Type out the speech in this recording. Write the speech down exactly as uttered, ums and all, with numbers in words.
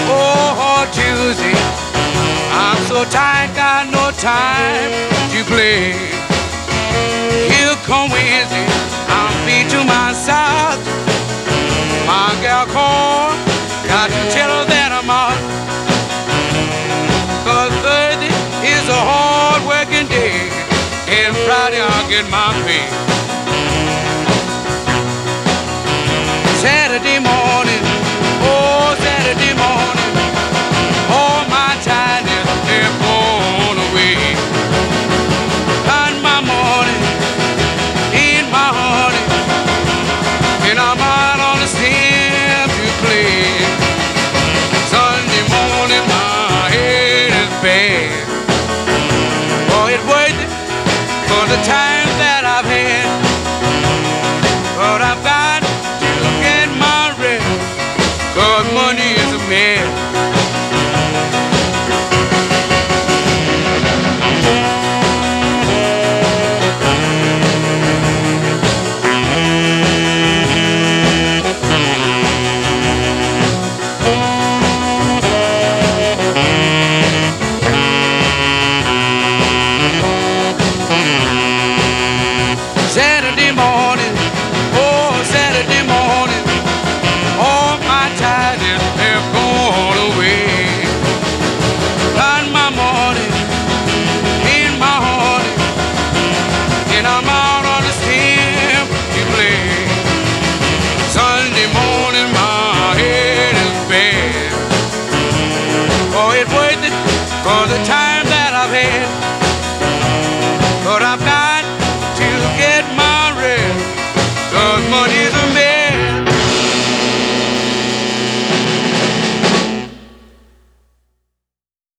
Oh, Tuesday, I'm so tired, got no time to play. Here come Wednesday, I'm beat to my side. My gal called, got to tell her that I'm out. Cause Thursday is a hard working day, and Friday I'll get my pay. Saturday morning, oh Saturday morning, all my tiredness they're gone away. And my morning, in my honey, and I'm out on the stem to play. Sunday morning, my head is bad. Oh, it's worth it for the time that I've had, but I've got to get my rest, cause money is a man. Saturday morning, oh Saturday morning, all my tiredness have gone away. And my morning, in my heart, and I'm out on the stem to play. Sunday morning, my head is bad. Oh, it's worth it for the time that I've had, but I've